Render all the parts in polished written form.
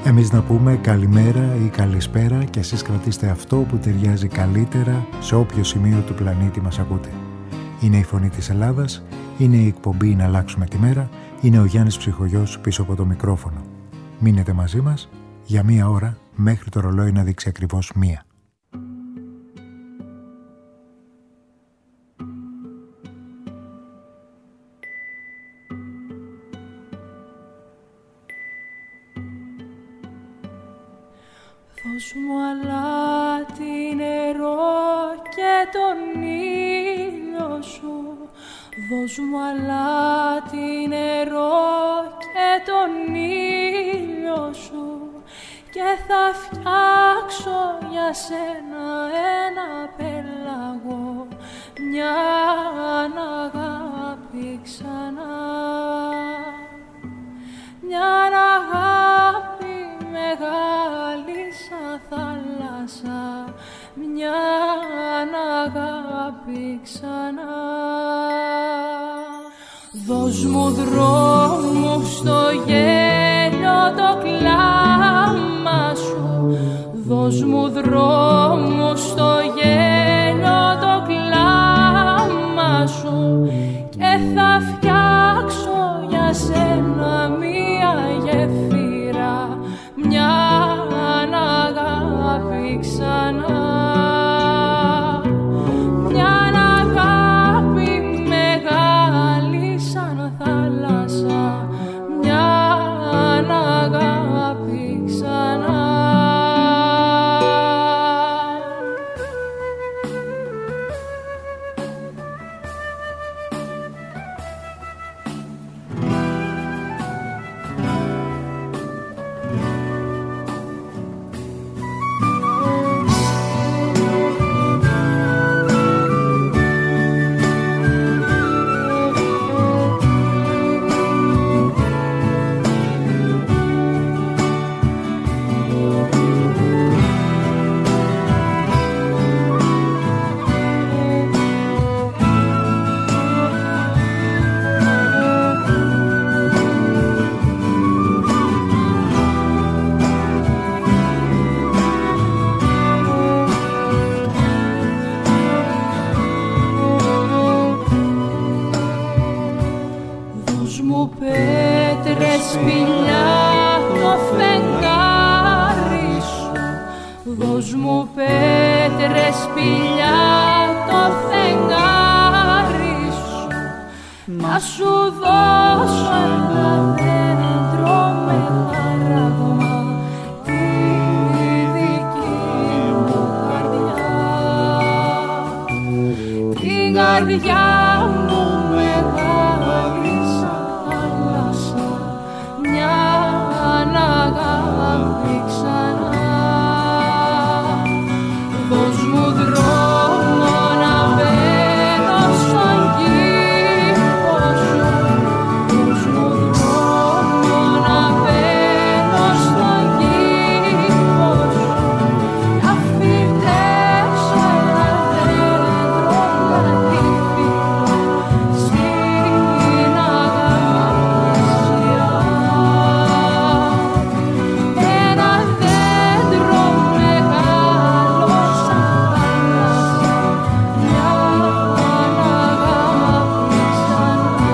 Εμείς να πούμε καλημέρα ή καλησπέρα και εσείς κρατήστε αυτό που ταιριάζει καλύτερα σε όποιο σημείο του πλανήτη μας ακούτε. Είναι η Φωνή της Ελλάδας, είναι η εκπομπή «Να αλλάξουμε τη μέρα», είναι ο Γιάννης Ψυχογιός πίσω από το μικρόφωνο. Μείνετε μαζί μας για 1 ώρα μέχρι το ρολόι να δείξει ακριβώς 1. Δώσ' μου αλάτι νερό και τον ήλιο σου. Δώσ' μου αλάτι νερό και τον ήλιο σου. Και θα φτιάξω για σένα ένα πέλαγο, μια αγάπη ξανά. Μια αγάπη μεγάλη σαν θάλασσα, μια αγάπη ξανά. Δώσ' μου δρόμου στο γέλιο το κλάμα σου. Δώσ' μου δρόμου στο γέλιο το κλάμα σου. Και θα φτιάξω για σένα μια γεφύρα, μια αγάπη ξανά. Μια αγάπη μεγάλη σαν θάλασσα, μια αγάπη ξανά. Δώσ' μου πέτρες, σπηλιά, το φεγγάρι σου. Να σου δώσω ένα δέντρο με χαράγμα, τη δική μου καρδιά. Την καρδιά μου μεγάλη σαν θάλασσα, μια αγάπη ξανά. Δώσ' μου δρόμο να μπαίνω στον κήπο σου. Δώσ' μου δρόμο να μπαίνω στον κήπο σου. Να φυτέψω ένα δέντρο λατύφι στην αγάπησιά. Ένα δέντρο μεγάλο σαν θάλασσα, μια αγάπη ξανά.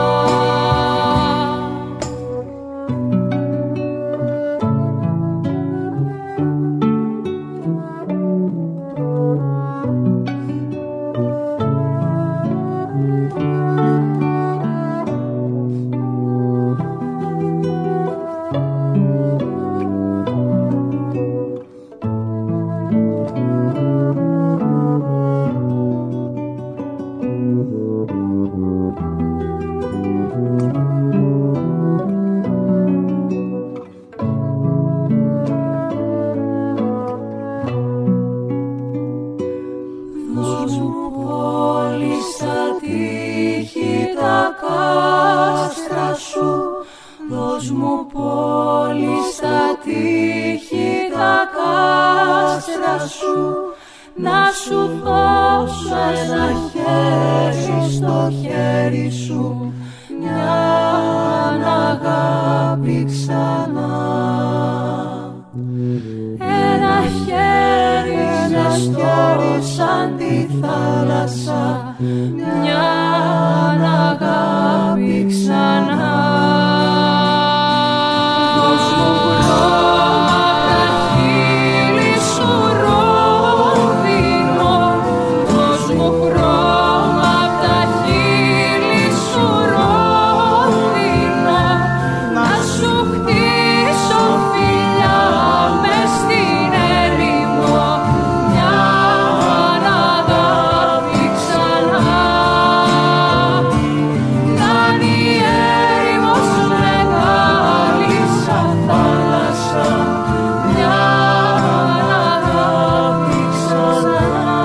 Δώσ' μου πόλη στα τείχη τα κάστρα σου. Δώσ' μου πόλη στα τείχη τα κάστρα σου. Να σου δώσω ένα χέρι στο χέρι σου, μια αγάπη ξανά. ζεστό σαν τη θάλασσα, μια αγάπη ξανά. Δώσ' μου χρώμα τα χείλη σου ρόδινα, δώσ' μου χρώμα τα χείλη σου ρόδινα, να σου χτίσω φιλιά μες στην έρημο, μια αγάπη ξανά. Κάνει έρημος μεγάλη σαν θάλασσα, μια αγάπη ξανά.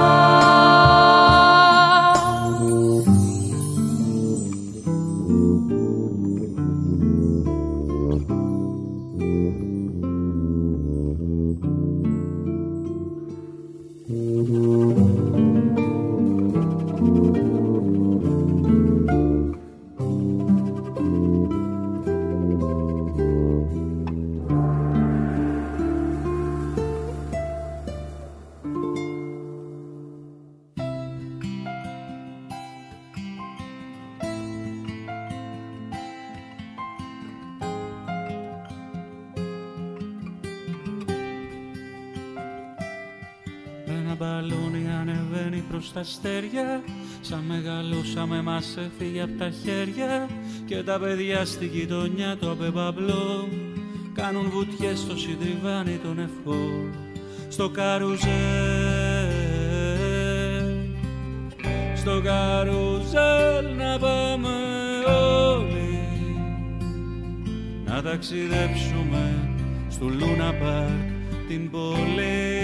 Ένα μπαλόνι ανεβαίνει προς τα αστέρια, σαν μεγαλώσαμε μας έφυγε απ' τα χέρια, και τα παιδιά στη γειτονιά το απεμπαμπλό κάνουν βουτιές στο συντριβάνι των ευχών. Στο καρουζέλ, στο καρουζέλ να πάμε όλοι, να ταξιδέψουμε στο Λούνα Πάρκ την πόλη.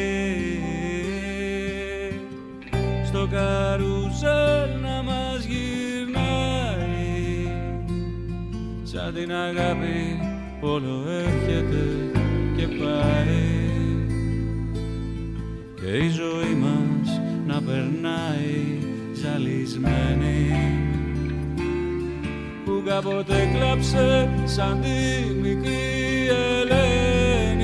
Στο καρουζέλ να μας γυρνάει, σαν την αγάπη που όλο έρχεται και πάει, και η ζωή μας να περνάει ζαλισμένη, που κάποτε κλάψε σαν τη μικρή Ελένη.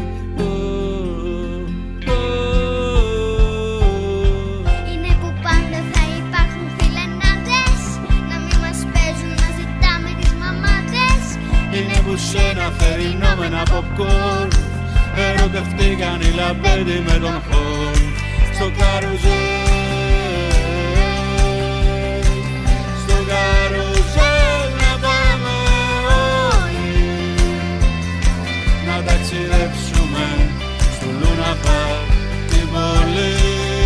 Είναι που πάντα θα υπάρχουν φιλενάδες, να μην μας παίζουν να ζητάμε τις μαμάδες. Είναι που σε ένα θερινό με ένα popcorn ερωτευτήκαν οι λαμπέντι με τον χορ. Στο καρουζέλ, στο καρουζέλ να πάμε όλοι, να ταξιδέψουμε στο Λούνα Πάρκ την πόλη.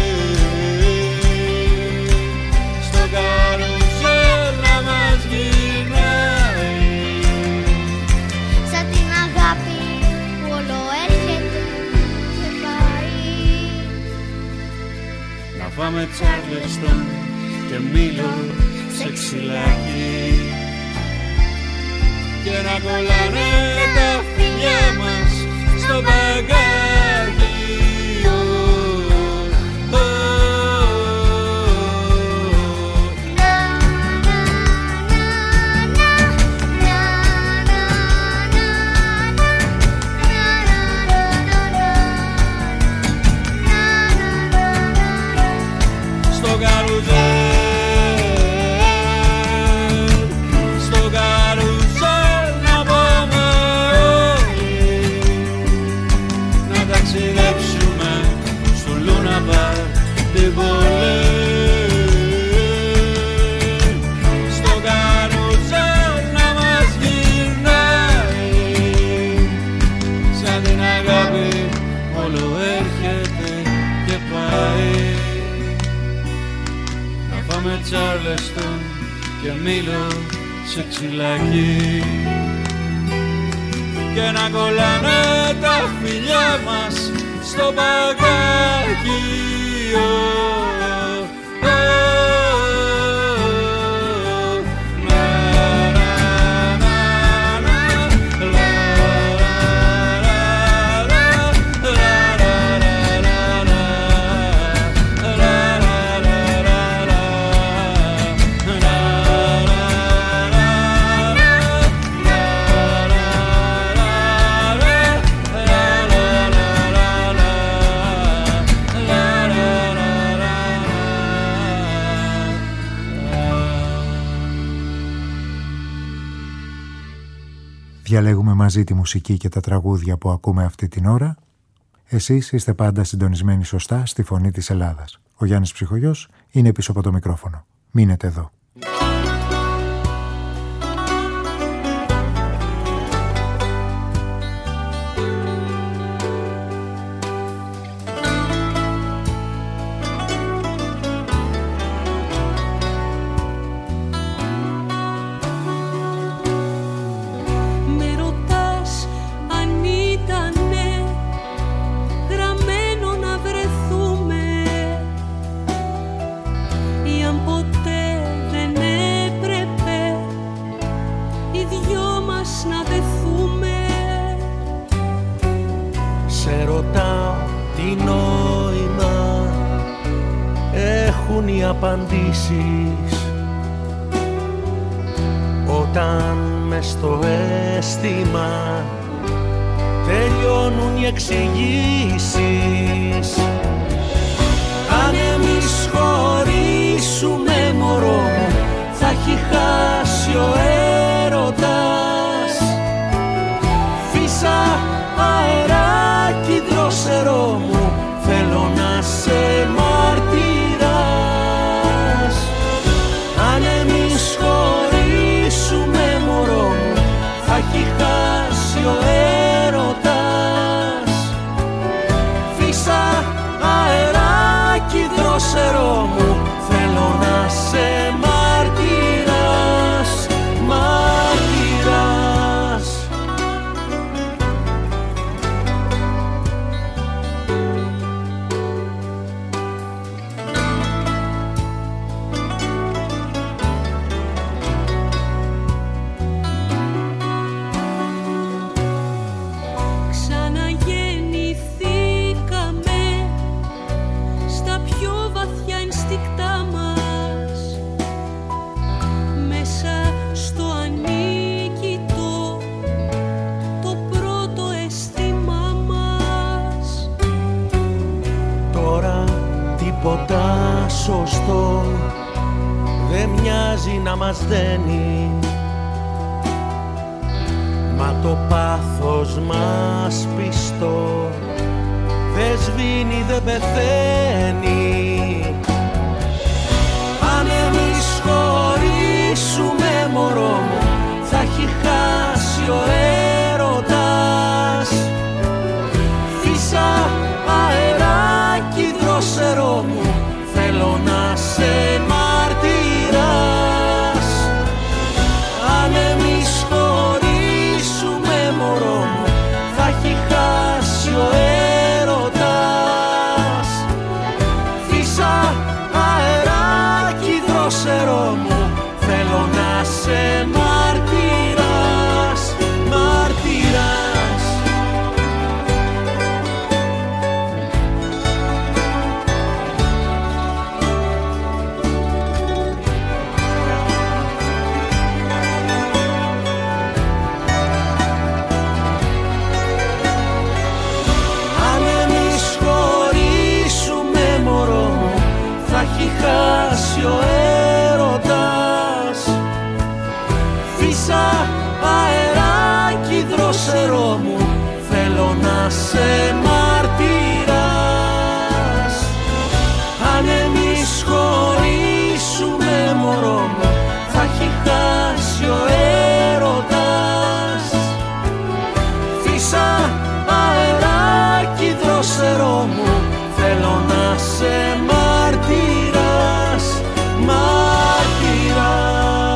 Στο καρουζέλ να μας γυρνάει, Σαν την αγάπη που όλο έρχεται και πάει. να φάμε Τσάρλεστον και Μήλο σε ξυλάκι, και να κολλάνε τα φιλιά μας στο μπαγκάκι. Στο καρουζέλ, στο καρουζέλ να πάμε όλοι, να ταξιδέψουμε στο Λούνα Πάρκ την πόλη. Στο καρουζέλ να μας γυρνάει, σαν την αγάπη όλο έρχεται και πάει. Να πάμε Τσάρλεστον και Μήλο σε ξυλάκι, και να κολλάνε τα φιλιά μας στο μπαγκάκι. Διαλέγουμε μαζί τη μουσική και τα τραγούδια που ακούμε αυτή την ώρα. Εσείς είστε πάντα συντονισμένοι σωστά στη Φωνή της Ελλάδας. Ο Γιάννης Ψυχογιός είναι πίσω από το μικρόφωνο. Μείνετε εδώ. Απαντήσεις όταν μες στο αίσθημα τελειώνουν οι εξηγήσεις. Αν εμείς χωρίσουμε μωρό μου, θα έχει χάσει ο έρωτας. Φύσα αεράκι δρόσερό μου, θέλω να σε μαρτυράς. Αν εμείς χωρίσουμε μωρό μου, θα έχει χάσει ο έρωτας. Φύσα αεράκι δρόσερό μου, θέλω να σε μαρτυράς, μαρτυράς. Σωστό δεν μοιάζει να μας δένει, μα το πάθος μας πιστό δεν σβήνει, δεν πεθαίνει. Αν εμείς χωρίσουμε μωρό μου, θα έχει χάσει ο έρωτας. Φύσα αεράκι δρόσερό μου, θέλω να σε μαρτυράς. Αν εμείς χωρίσουμε μωρό μου, θα έχει χάσει ο έρωτας. Φύσα αεράκι δρόσερό μου, θέλω να σε μαρτυράς, μαρτυράς. Χάσει ο έρωτας. Φύσα αεράκι δρόσερό μου, θέλω να σε μαρτυράς. Αν εμείς χωρίσουμε μωρό μου, θα έχει χάσει ο έρωτας. Φύσα αεράκι δρόσερό μου, θέλω να σε μαρτυράς, μαρτυράς.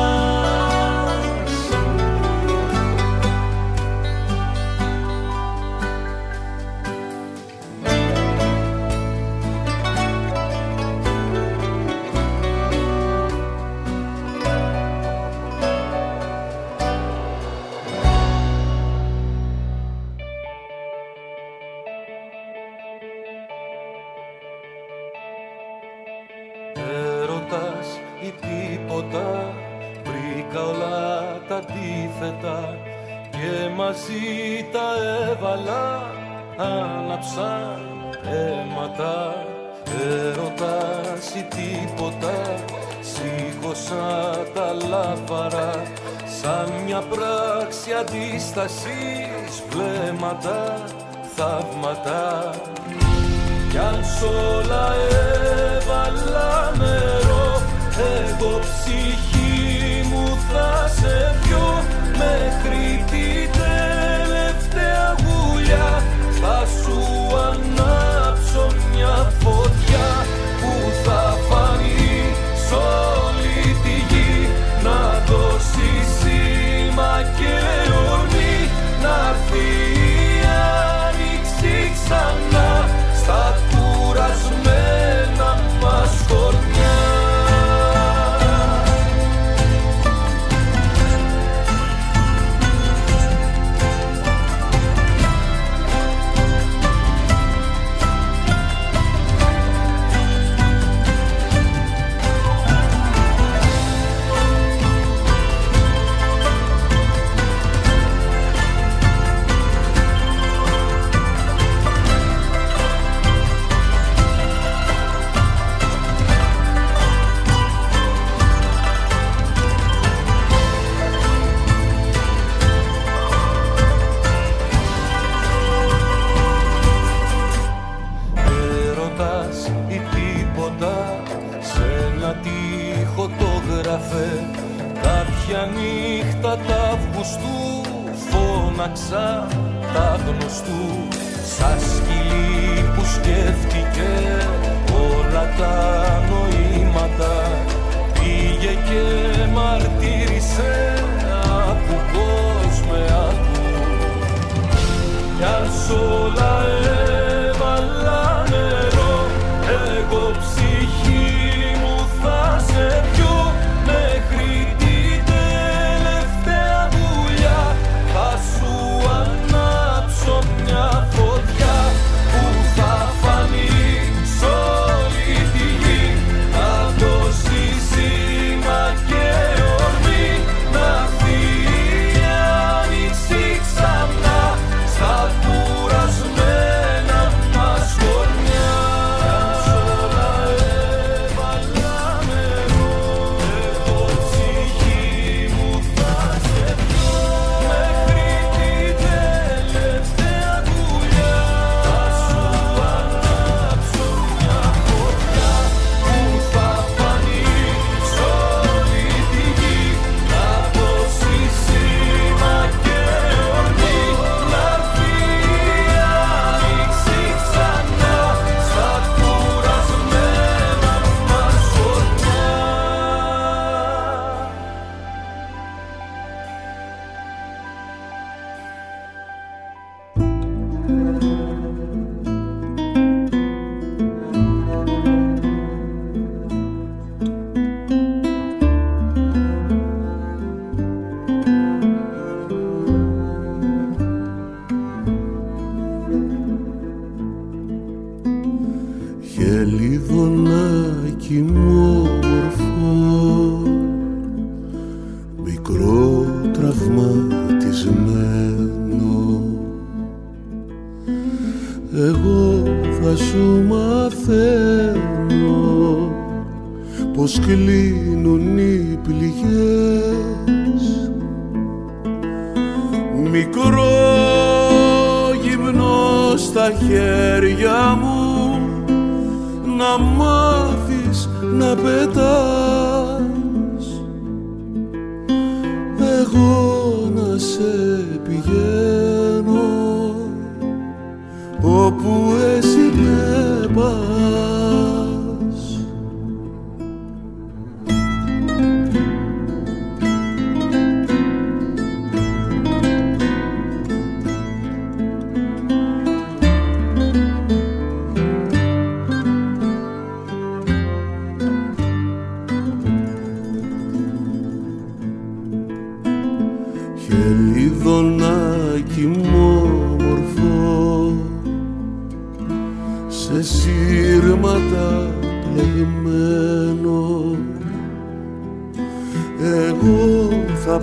Έρωτας ή τίποτα, βρήκα όλα τα αντίθετα και μαζί τα έβαλα, άναψαν αίματα. Έρωτας ή τίποτα, σήκωσα τα λάφαρα, σ' σαν μια πράξη αντίστασης, βλέμματα, θαύματα. Κι αν σ' όλα έβαλα νερό, εγώ ψυχή μου θα σε πιω, μέχρι την τελευταία γουλιά θα σου ανάψω μια φωτιά που θα φανεί σ' όλη τη γη, να δώσει σήμα και ορμή, να'ρθεί η άνοιξη ξανά στα κουρασμένα μας χωριά. Κάποια νύχτα τα Αυγουστού φώναξα τα γνωστού, σαν σκυλί που σκέφτηκε όλα τα νοήματα. Πήγε και μαρτύρησε, άκου κόσμε άκου. Κι αν σ' όλα έβαλα νερό, εγώ ψυχή μου θα σε πιω, μέχρι την τελευταία δουλειά θα σου ανάψω μια φωτιά που θα φανεί σ' όλη τη γη, να δώσει σήμα και ορμή, να'ρθεί η άνοιξη ξανά στα κουρασμένα μας χωριά. Χελιδονάκι μου όμορφο, μικρό τραυματισμένο, εγώ θα σου μαθαίνω πως κλείνουν οι πληγές. Μικρό γυμνό στα χέρια μου, να μάθεις να πετάς, εγώ να σε πηγαίνω όπου εσύ με πας. Χελιδονάκι μου όμορφο, σε σύρματα πλεγμένο, εγώ θα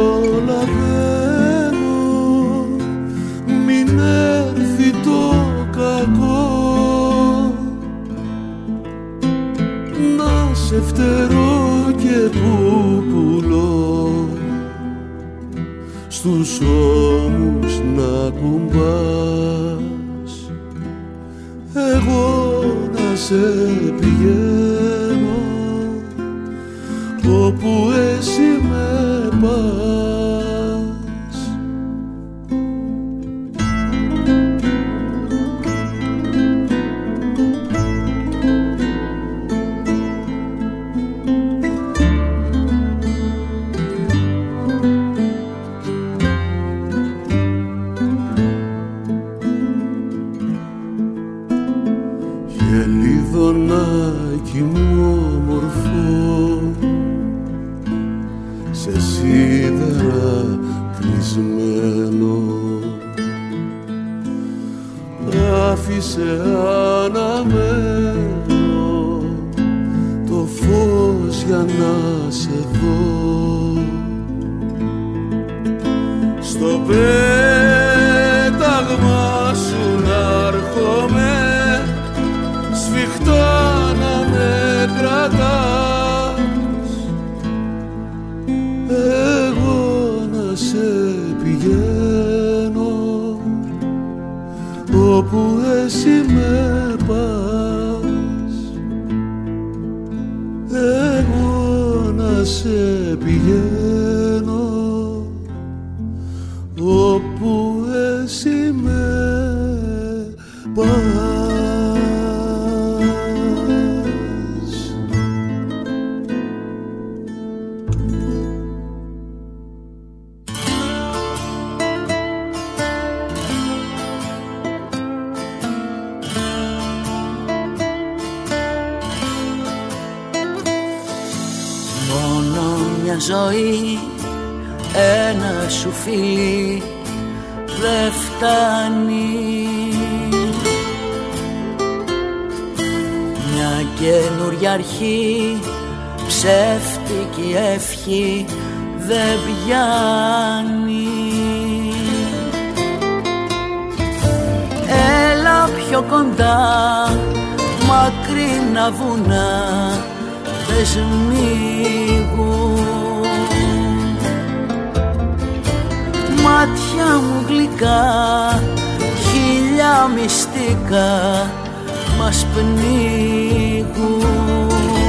προλαβαίνω, μην έρθει το κακό, να σε φτερώ και πουπουλώ, στους ώμους να κουμπάς, εγώ να σε πηγαίνω όπου εσύ με πας. Γελιδονάκι μου όμορφο, σε σίδερα κλεισμένο, άφησε αναμένο το φως για να σε δω. Στο πέταγμα σου να έρχομαι, σφιχτά να με κρατάς, εγώ να σε πηγαίνω όπου εσύ με πας, εγώ να σε πηγαίνω όπου εσύ με πας. Ζωή, ένα σου φίλι δε φτάνει, μια καινούρια αρχή, ψεύτικη ευχή δεν πιάνει. Έλα πιο κοντά, μακρινά βουνά δεν σμίγουν, μάτια μου γλυκά, χίλια μυστικά μας πνίγουν.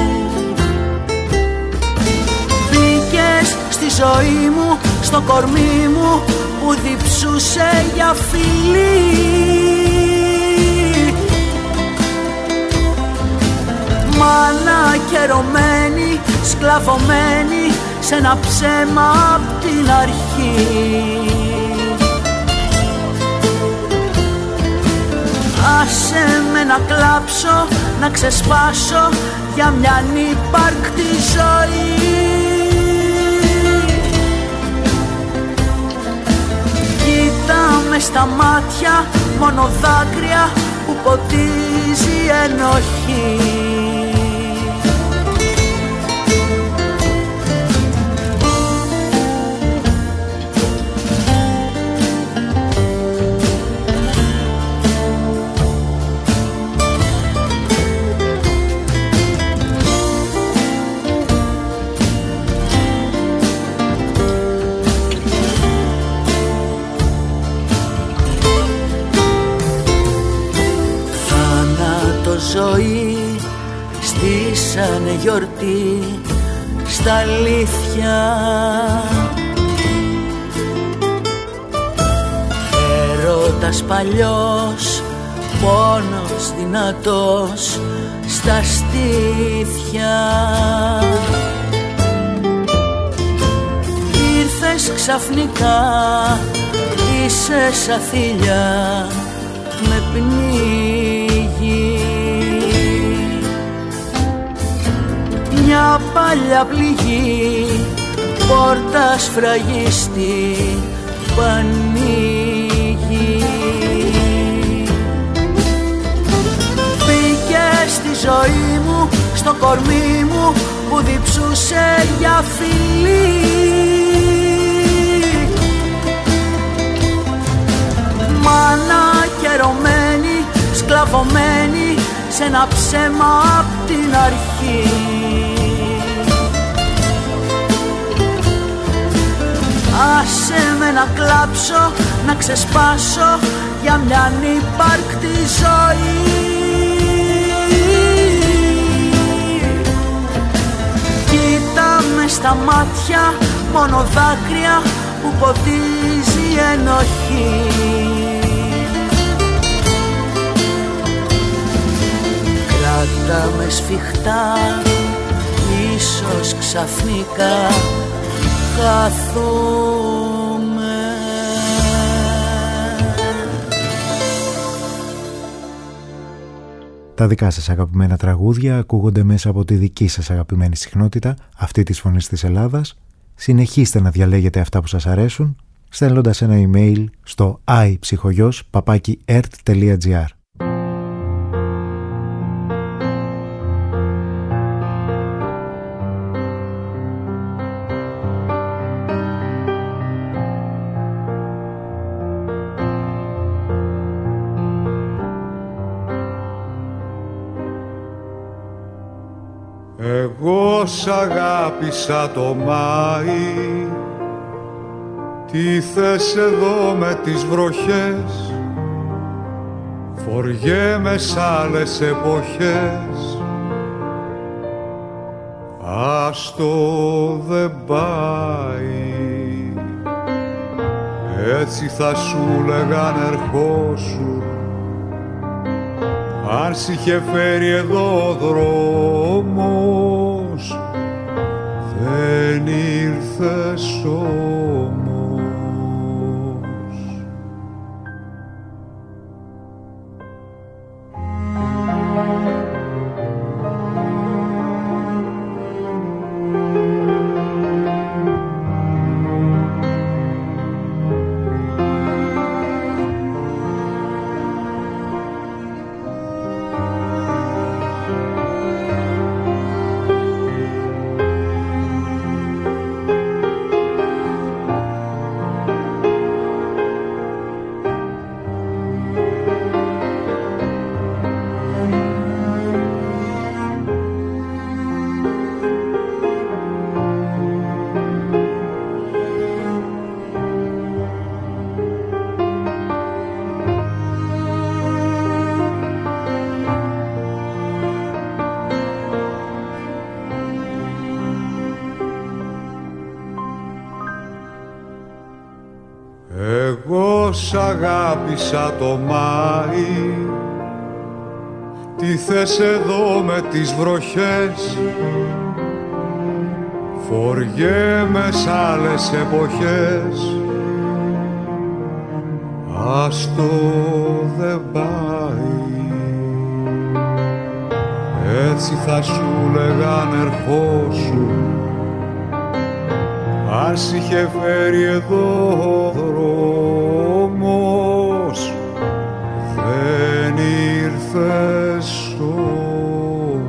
Μπήκες στη ζωή μου, στο κορμί μου που διψούσε για φιλί, μάνα καιρωμένη, σκλαβωμένη σε ένα ψέμα απ' την αρχή. Άσε με να κλάψω, να ξεσπάσω για μια ανύπαρκτη ζωή. Κοίτα με στα μάτια, μόνο δάκρυα που ποτίζει ενοχή. Ζωή στήσανε γιορτή στα αλήθεια, έρωτας παλιός, πόνος δυνατός στα στήθια. Ήρθες ξαφνικά, είσαι σαν θηλιά με πνίγει. Μια παλιά πληγή, πόρτα σφραγίστη που ανοίγει. Μπήκες στη ζωή μου, στο κορμί μου που διψούσε για φιλί. Μάνα καιρωμένη, σκλαβωμένη σε ένα ψέμα απ' την αρχή. Άσε με να κλάψω, να ξεσπάσω για μια ανύπαρκτη ζωή. Κοίτα με στα μάτια, μόνο δάκρυα που ποτίζει ενοχή. Κράτα με σφιχτά, ίσως ξαφνικά χαθούμε. Τα δικά σας αγαπημένα τραγούδια ακούγονται μέσα από τη δική σας αγαπημένη συχνότητα, αυτή της Φωνής της Ελλάδας. Συνεχίστε να διαλέγετε αυτά που σας αρέσουν, στέλνοντας ένα email στο iPsychogos@ert.gr. Εγώ σ' αγάπησα το Μάη, τι θες εδώ με τις βροχές, φοριέμαι σ' άλλες εποχές, άστο δεν πάει, έτσι θα σου λέγαν ερχόσου, αν σ' είχε φέρει εδώ ο δρόμος, δεν ήρθες όμως. Σ' αγάπησα το Μάη, τι θες εδώ με τις βροχές, φοριέμαι σ' άλλες εποχές, άστο δεν πάει, έτσι θα σου λέγαν ερχόσου, αν σ' είχε φέρει εδώ ο δρόμος, δεν ήρθες όμως.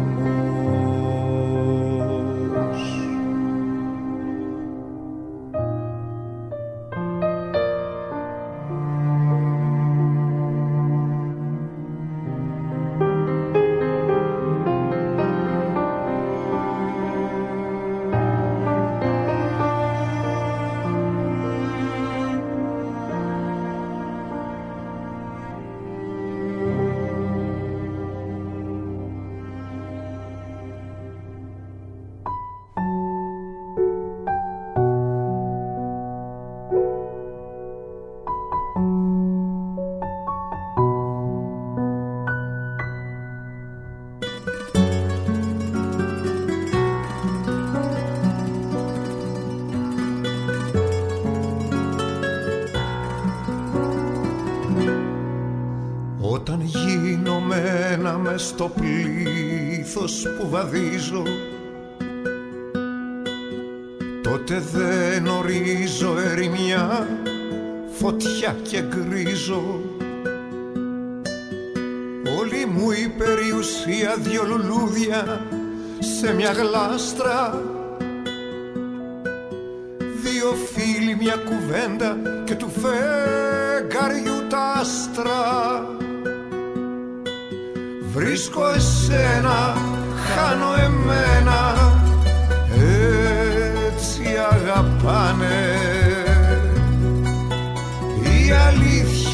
Όταν γίνομαι ένα μες στο πλήθος που βαδίζω, τότε δεν ορίζω ερημιά, φωτιά και γκρίζω. Όλη μου η περιουσία δυο λουλούδια σε μια γλάστρα, δύο φίλοι μια κουβέντα και του φεγγαριού τα άστρα. Βρίσκω εσένα, χάνω εμένα, έτσι αγαπάνε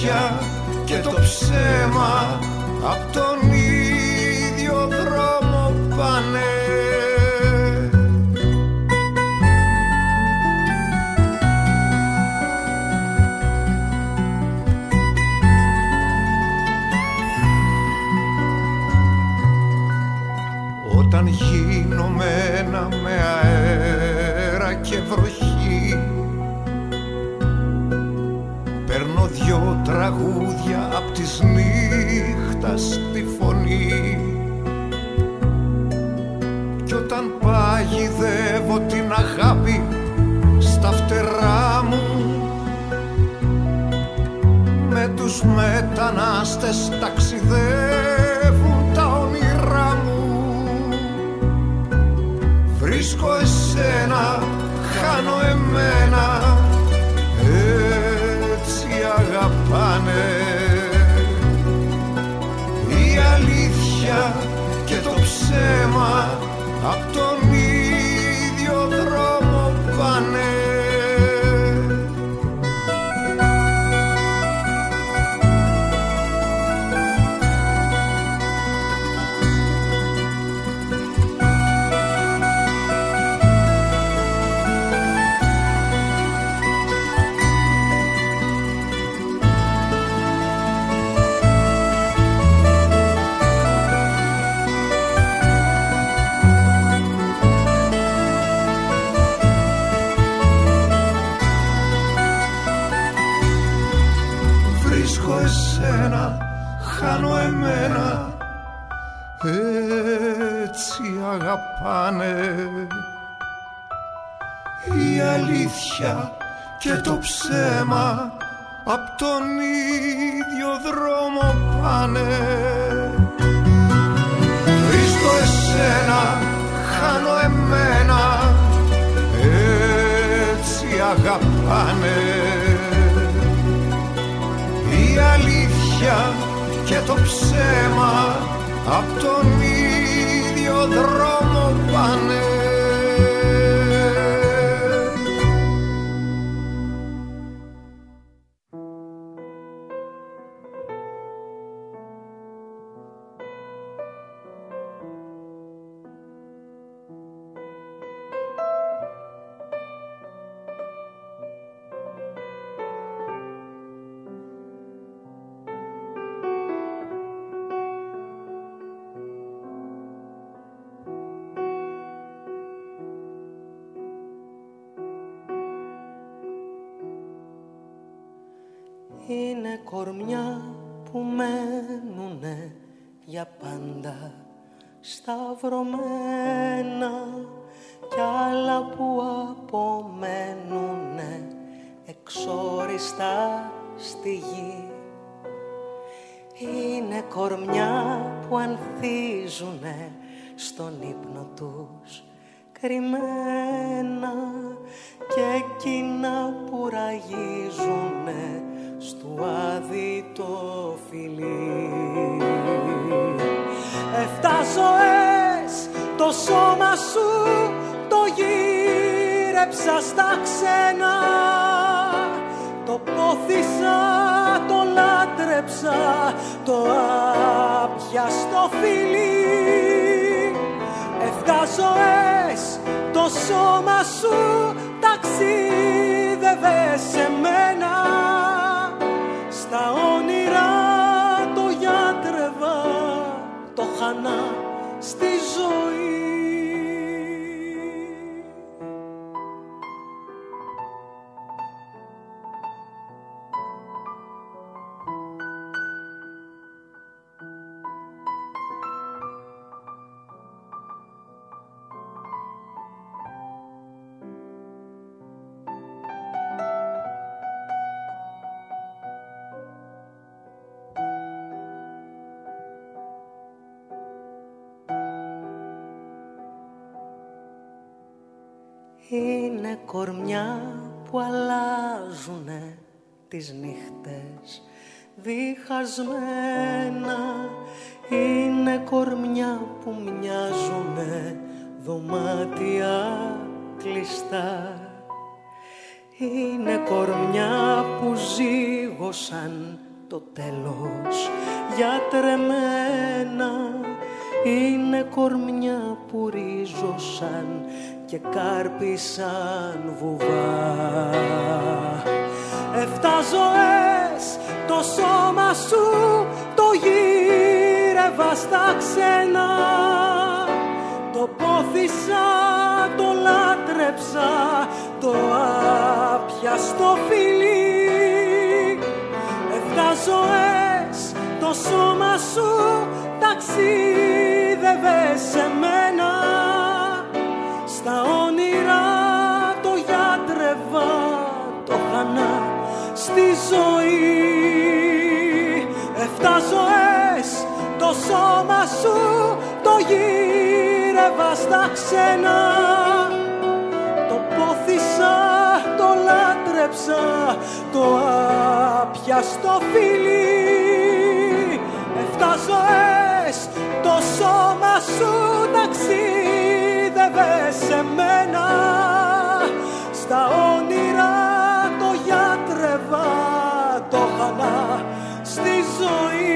αλήθεια και το ψέμα απ' τον ίδιο δρόμο πάνε. Όταν γίνομαι ένα με αέρα και βροχή, παίρνω δυο τραγούδια απ' της νύχτας τη φωνή. Κι όταν παγιδεύω την αγάπη στα φτερά μου, με τους μετανάστες ταξιδεύουν τα όνειρά μου. Βρίσκω εσένα, χάνω εμένα, έτσι αγαπάνε. Η αλήθεια και το ψέμα απ' τον ίδιο δρόμο πάνε. Χάνω εμένα, έτσι αγαπάνε. Η αλήθεια και το ψέμα απ' τον ίδιο δρόμο πάνε. Βρίσκω εσένα, χάνω εμένα, έτσι αγαπάνε. Η αλήθεια και το ψέμα απ' τον ίδιο δρόμο πάνε. Είναι κορμιά που μένουνε για πάντα σταυρωμένα κι άλλα που απομένουνε εξόριστα στη γη. Είναι κορμιά που ανθίζουνε στον ύπνο τους κρυμμένα και εκείνα που ραγίζουνε στου άδει το φιλί. 7 ζωές το σώμα σου το γύρεψα στα ξένα, το πόθησα, το λάτρεψα, το άπιαστο φιλί. 7 ζωές το σώμα σου ταξίδευε σε μένα, στα όνειρα το γιάτρευα, το χανά στη ζωή. Είναι κορμιά που αλλάζουνε τις νύχτες διχασμένα. Είναι κορμιά που μοιάζουνε δωμάτια κλειστά. Είναι κορμιά που ζήγωσαν το τέλος γιατρεμένα. Είναι κορμιά που ρίζωσαν και κάρπισαν βουβά. 7 ζωές το σώμα σου το γύρευα στα ξένα. Το πόθησα, το λάτρεψα, το άπιαστο φιλί. 7 ζωές το σώμα σου ταξίδευε σε μένα. Στα όνειρα το γιατρεύα, το χανά στη ζωή. 7 ζωές το σώμα σου το γύρευα στα ξένα. Το πόθησα, το λάτρεψα, το άπιαστο φιλί. 7 ζωές το σώμα σου ταξίδευε σε μένα. Στα όνειρα το γιατρεύα, το χανά στη ζωή.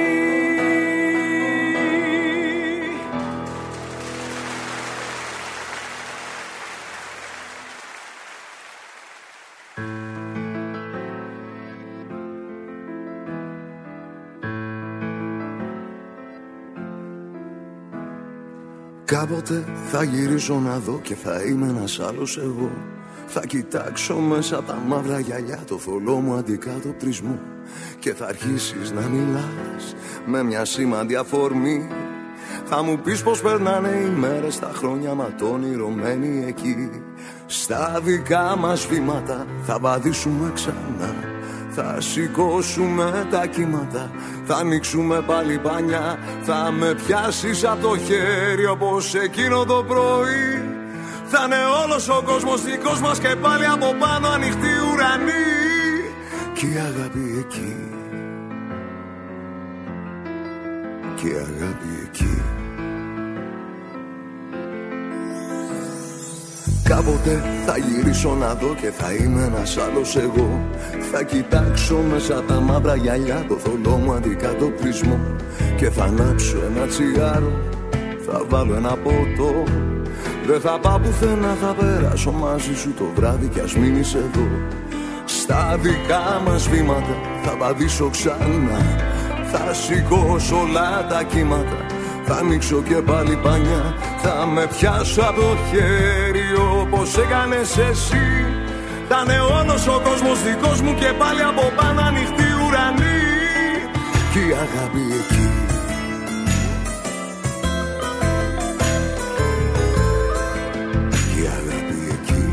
Κάποτε θα γυρίσω να δω και θα είμαι ένας άλλος εγώ. Θα κοιτάξω μέσα από τα μαύρα γυαλιά το θολό μου αντικατοπτρισμό και θα αρχίσεις να μιλάς με μια σήμαντη αφορμή. Θα μου πεις πως περνάνε οι μέρες, τα χρόνια ματώνυρωμένοι εκεί. Στα δικά μας βήματα θα βαδίσουμε ξανά. Θα σηκώσουμε τα κύματα, θα ανοίξουμε πάλι πανιά. Θα με πιάσεις από το χέρι όπως εκείνο το πρωί. Θα είναι όλος ο κόσμος δικός μας και πάλι από πάνω ανοιχτή ουρανή. Κι η αγάπη εκεί, κι η αγάπη εκεί. Κάποτε θα γυρίσω να δω και θα είμαι ένας άλλος εγώ. Θα κοιτάξω μέσα τα μαύρα γυαλιά το θολό μου αντικατοπτρισμό και θα ανάψω ένα τσιγάρο, θα βάλω ένα ποτό. Δεν θα πάω πουθενά, θα περάσω μαζί σου το βράδυ κι ας μείνεις εδώ. Στα δικά μας βήματα θα βαδίσω ξανά. Θα σηκώσω όλα τα κύματα, θα ανοίξω και πάλι πανιά. Θα με πιάσω από το χέρι όπως έκανες εσύ. Θα είναι όλος ο κόσμος δικός μου και πάλι από πάνω ανοιχτή ουρανή. Κι η αγάπη εκεί, κι η αγάπη εκεί.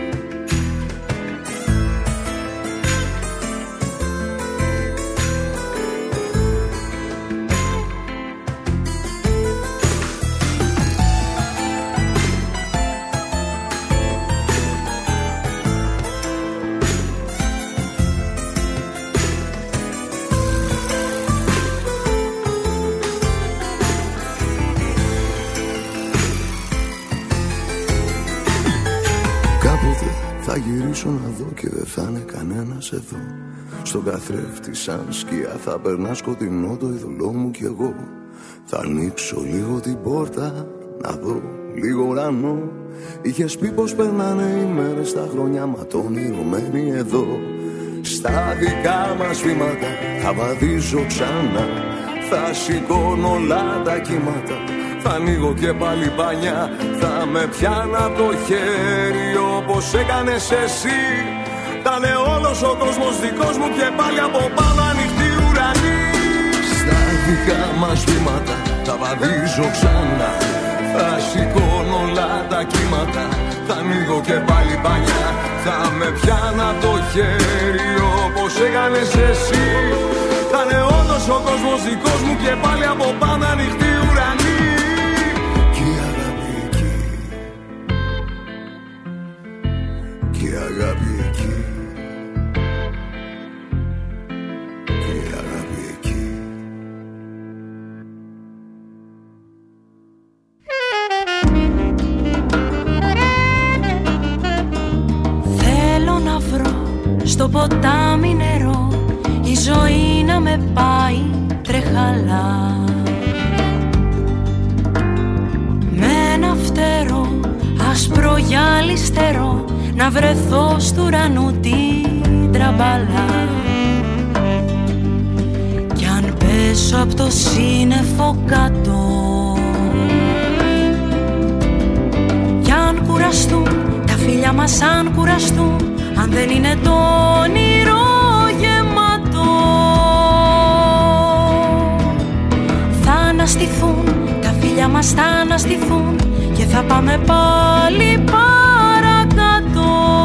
Θα γυρίσω να δω και δεν θα είναι κανένας εδώ. Στον καθρέφτη σαν σκιά θα περνά σκοτεινό το ειδωλό μου κι εγώ. Θα ανοίξω λίγο την πόρτα να δω λίγο ουρανό. Είχες πει πως περνάνε οι μέρες, τα χρόνια ματώνυρωμένοι εδώ. Στα δικά μας βήματα θα βαδίζω ξανά. Θα σηκώνω όλα τα κύματα, θα ανοίγω και πάλι πανιά. Θα με πιάνω από το χέρι όπως έκανες εσύ. Θα είναι όλος ο κόσμος δικός μου και πάλι από πάνω ανοιχτή ουρανή. Στα δικά μας βήματα θα βαδίζω ξανά. Θα σηκώνω όλα τα κύματα, θα ανοίγω και πάλι πανιά. Θα με πιάνω από το χέρι όπως έκανες εσύ. Θα είναι όλος ο κόσμος δικός μου και πάλι από πάνω ανοιχτή ουρανή. Κι η αγάπη εκεί, κι η αγάπη εκεί, κι η αγάπη εκεί. Θέλω να βρω στο ποτάμι νερό, η ζωή να με με πάει τρεχαλά. Με ένα φτερό άσπρο γυαλιστερό να βρεθώ στου ουρανού την τραμπαλά. Κι αν πέσω απ' το σύννεφο κάτω, κι αν κουραστούν τα φίλια μας, αν κουραστούν, αν δεν είναι το όνειρο γεμάτο, θα αναστηθούν τα φίλια μας, θα αναστηθούν και θα πάμε πάλι παρακάτω.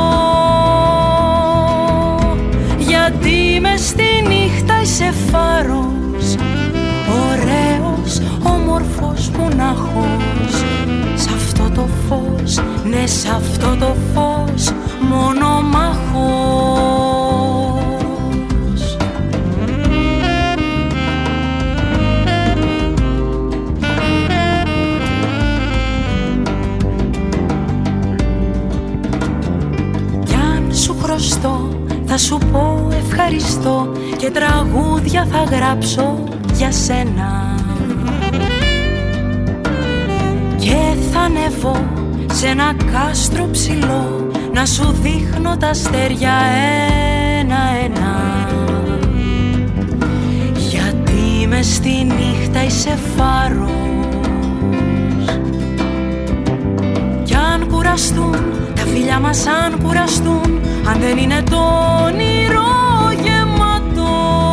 Γιατί μες στη νύχτα είσαι φάρος, ωραίος, όμορφος, μονάχος. Σ' αυτό το φως, ναι, σ' αυτό το φως, μονομάχος. Κι αν σου χρωστώ, θα σου πω ευχαριστώ και τραγούδια θα γράψω για σένα. Και θα ανεβώ σε ένα κάστρο ψηλό να σου δείχνω τα αστέρια ένα-ένα. Γιατί μες στη νύχτα είσαι φάρος. Κι αν κουραστούν τα φίλια μας, αν κουραστούν, αν δεν είναι το όνειρο γεμάτο,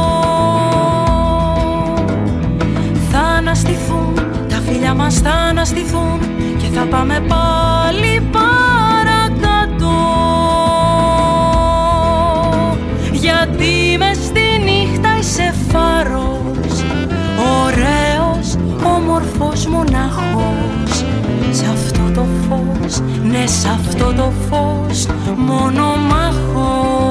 θα αναστηθούν τα φίλια μας, θα αναστηθούν και θα πάμε πάλι παρακάτω. Γιατί μες στη νύχτα είσαι φάρος, ωραίος, όμορφος, μονάχος. Σ' αυτό το φως, ναι, σ' αυτό το φως, μονομάχος.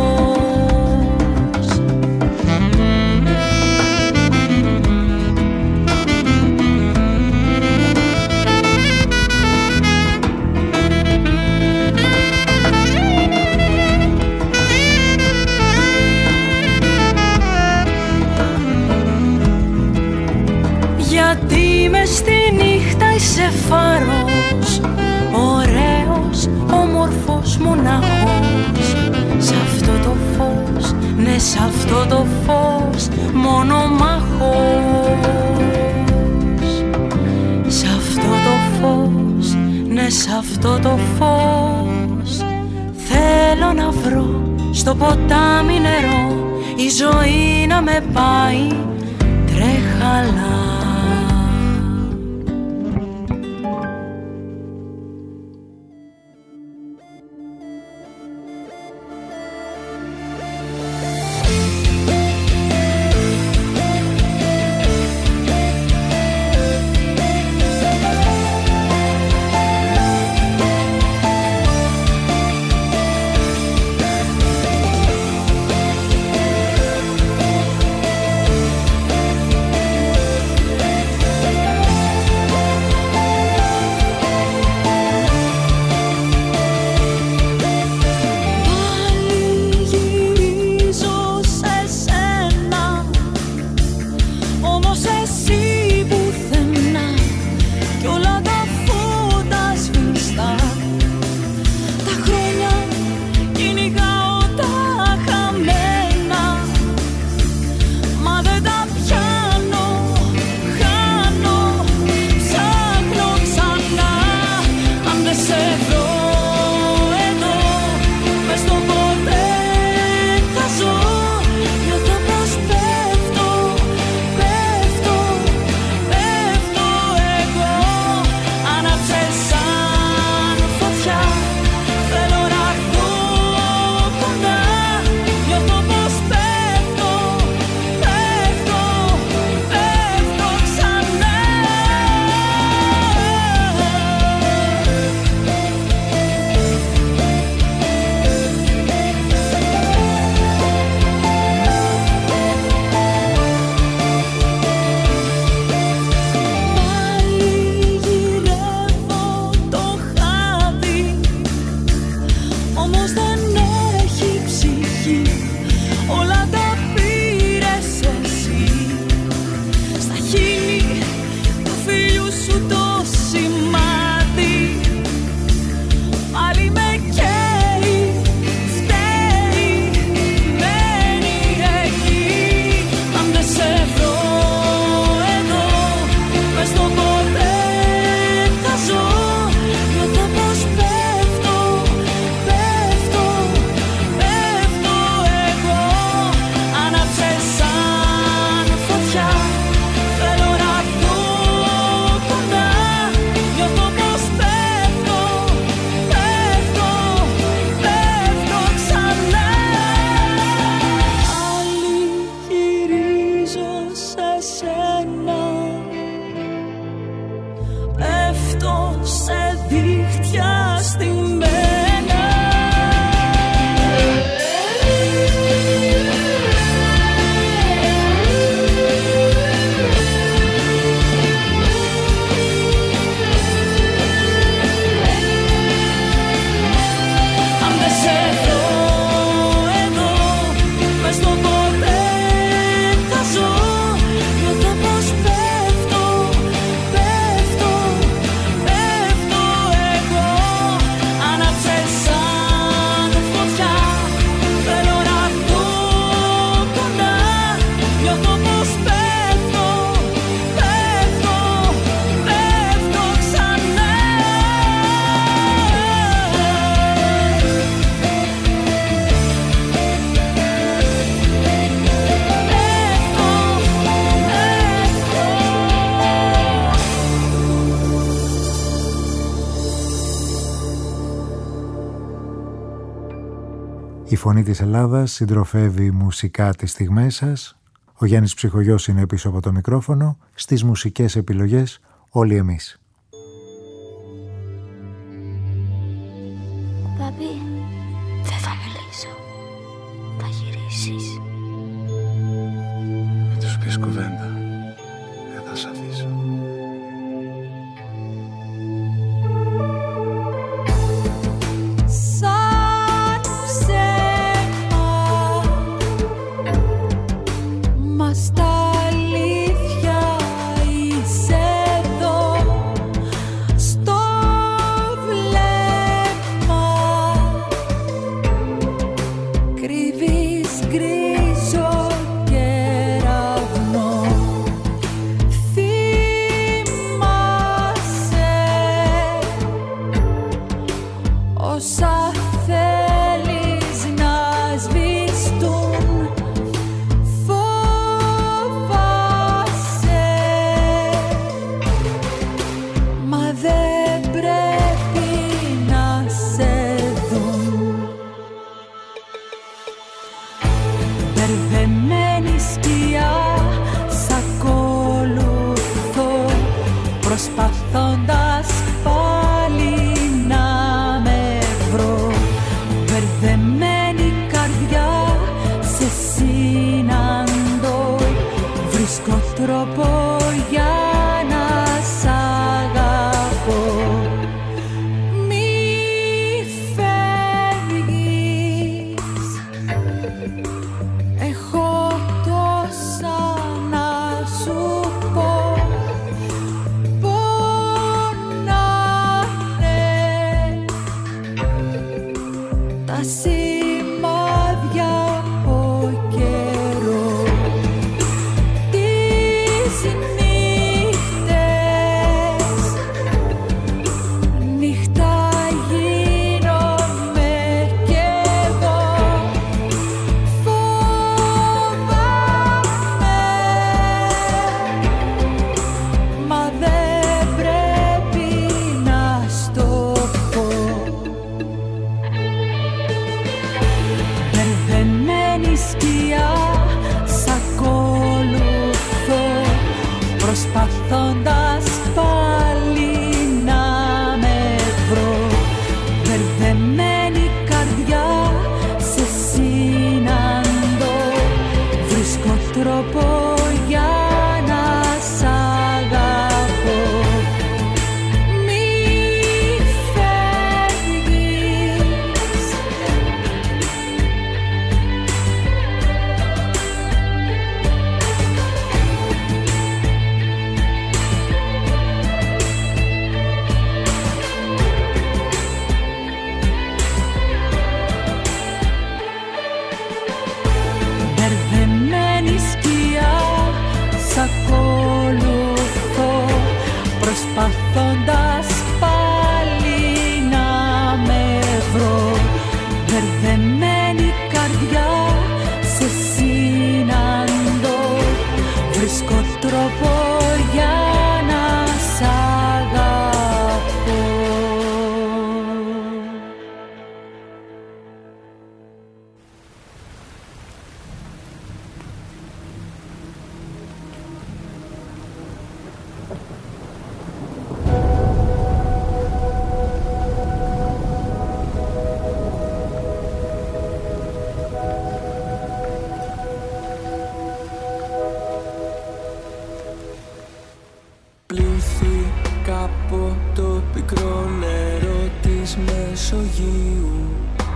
Γιατί μες στη νύχτα είσαι φάρος, ωραίος, όμορφος, μονάχος. Σ' αυτό το φως, ναι, σ' αυτό το φως, μονομάχος. Σ' αυτό το φως, ναι, σ' αυτό το φως, θέλω να βρω στο ποτάμι νερό, η ζωή να με πάει τρέχαλα. Η φωνή της Ελλάδας συντροφεύει μουσικά τις στιγμές σας. Ο Γιάννης Ψυχογιός είναι πίσω από το μικρόφωνο. Στις μουσικές επιλογές όλοι εμείς. Παπί, δεν θα μιλήσω. Θα γυρίσεις. Να τους πεις κουβέντα. Δεν θα σ' αφήσω. Πώς Πλήθηκα από το πικρό νερό της Μεσογείου,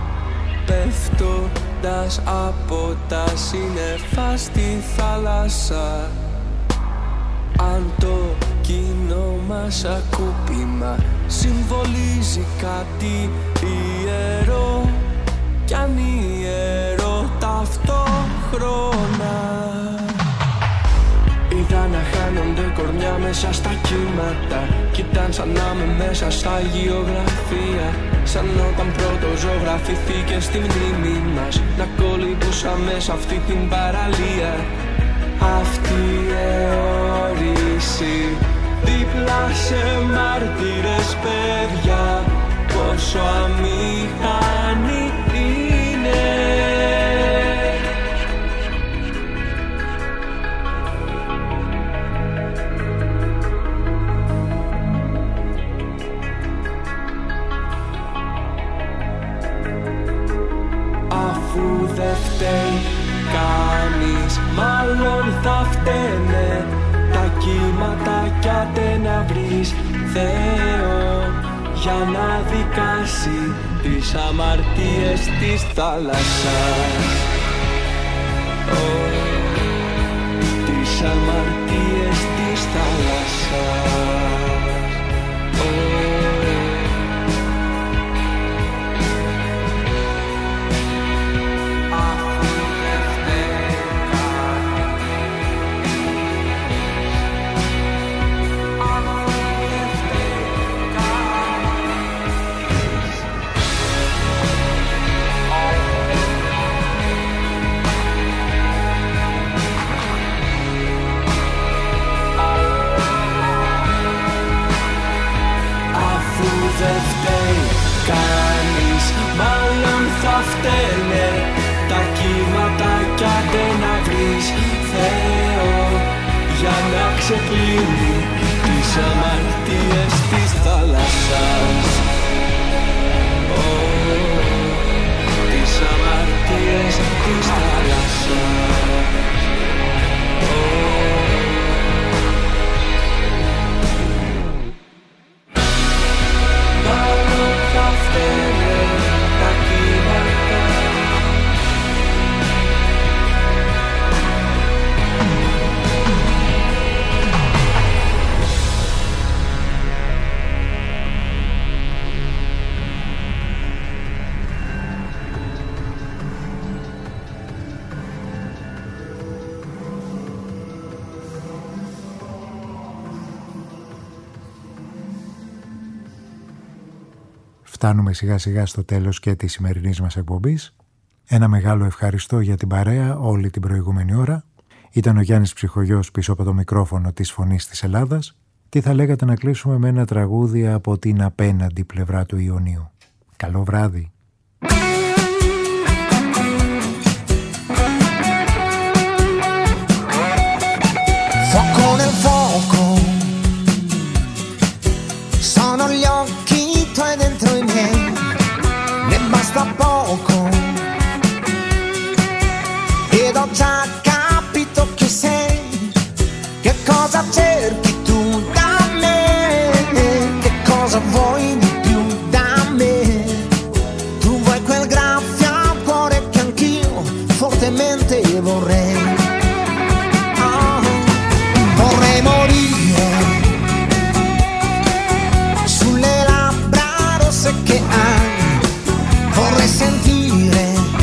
πέφτοντας από τα σύννεφα στη θάλασσα. Αν το κοινό μας ακούπημα συμβολίζει κάτι ιερό, κι αν ιερό ταυτόχρονα. Είδα να χάνονται κορμιά μέσα στα κύματα, κι ήταν σαν να είμαι μέσα στα γεωγραφία. Σαν όταν πρώτο ζωγραφηθήκε στη μνήμη μας, να κολυμπούσαμε σε αυτή την παραλία. Αυτή η αιώρηση δίπλα σε μάρτυρες παιδιά, πόσο αμήχανη είναι. Αφού δεν φταίει κανείς, μάλλον θα φταίνε τα κύματα, κι άντε να βρεις Θεό για να δικάσει τις αμαρτίες της θάλασσας. Τις αμαρτίες της θάλασσας. Δεν φταίει κανείς, μάλλον θα φταίνε τα κύματα, κι άντε να βρεις Θεό για να ξεκλίνει τις αμαρτίες της θάλασσας. Τις αμαρτίες της θάλασσας. Φτάνουμε σιγά σιγά στο τέλος και της σημερινής μας εκπομπής. Ένα μεγάλο ευχαριστώ για την παρέα όλη την προηγούμενη ώρα. Ήταν ο Γιάννης Ψυχογιός πίσω από το μικρόφωνο της Φωνής της Ελλάδας. Τι θα λέγατε να κλείσουμε με ένα τραγούδι από την απέναντι πλευρά του Ιωνίου. Καλό βράδυ. Fuoco nel fuoco, sono gli occhi tuoi dentro i miei, ne basta poco, ed ho già capito chi sei, che cosa cerchi tu da me, che cosa vuoi di più da me, tu vuoi quel graffio al cuore che anch'io fortemente vorrei. Vorrei morire sulle labbra rosse che hai, vorrei sentire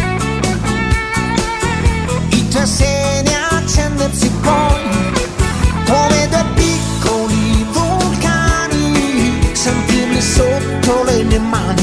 i tuoi seni accendersi poi come due piccoli vulcani, sentirli sotto le mie mani.